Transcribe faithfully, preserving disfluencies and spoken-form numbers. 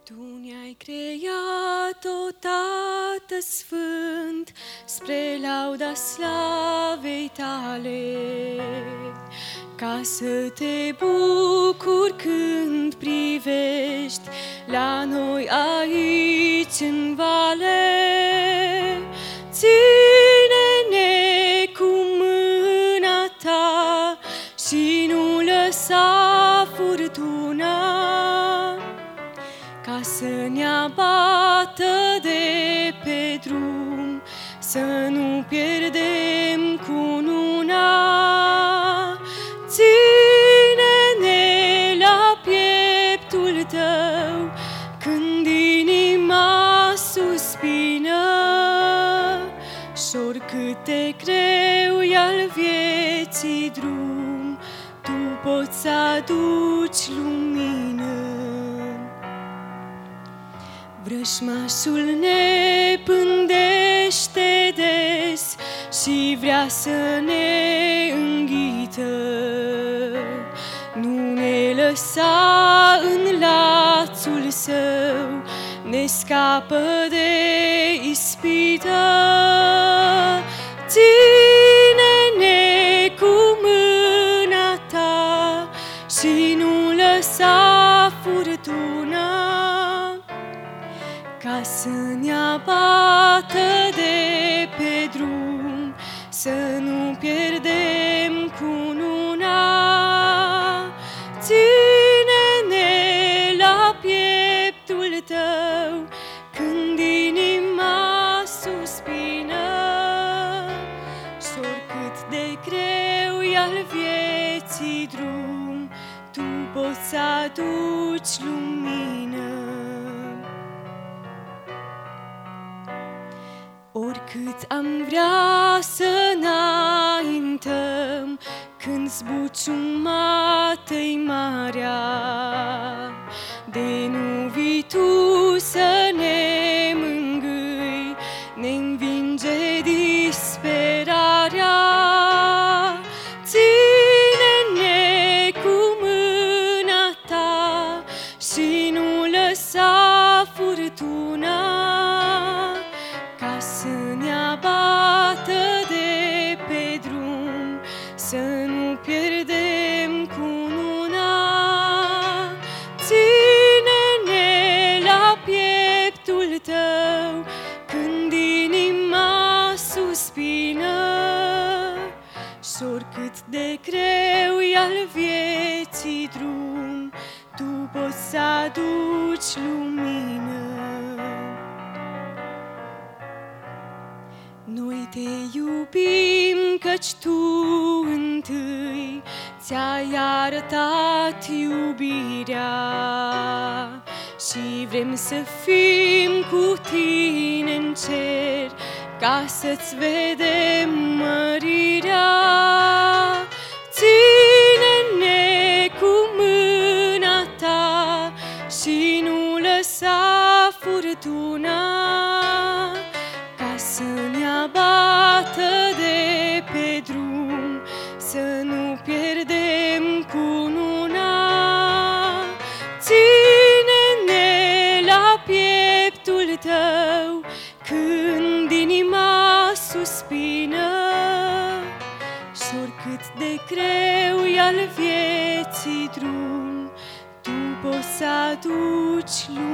Tu ne-ai creat-o, Tată Sfânt, spre lauda slavei Tale, ca să te bucuri când privești la noi aici în vale. Ține-ne cu mâna Ta și nu lăsa furtuna, ca să ne abată de pe drum, să nu pierdem cununa. Ține-ne la pieptul Tău când inima suspină, și oricât de greu e al vieții drum, Tu poți să aduci lumină. Vrăjmașul ne pândește des și vrea să ne înghită. Nu ne lăsa în lațul său, ne scapă de ispită. Ține-ne cu mâna Ta și nu lăsa furtuna, ca să ne abată de pe drum, să nu pierdem cununa. Ține-ne la pieptul Tău când inima suspină, și oricât de greu e al vieții drum, Tu poți să aduci lumină. Oricât am vrea să înaintăm, când zbuciumată-i marea, de nu vii Tu să ne mângâi, ne învinge disperarea. Ține-ne cu mâna Ta și nu lăsa furtuna, ca să ne abată de pe drum, să nu pierdem cununa. Ține-ne la pieptul Tău când inima suspină, și oricât de greu e al vieții drum, Tu poți să aduci lumină. Noi Te iubim, căci Tu întâi ți-ai arătat iubirea, și vrem să fim cu Tine în cer, ca să-ți vedem mărirea. Ține-ne cu mâna Ta și nu lăsa furtuna, ca să ne abată de pe drum, să nu pierdem cununa. Ține-ne la pieptul Tău când inima suspină, și oricât de greu e al vieții drum, Tu poți să aduci lumină.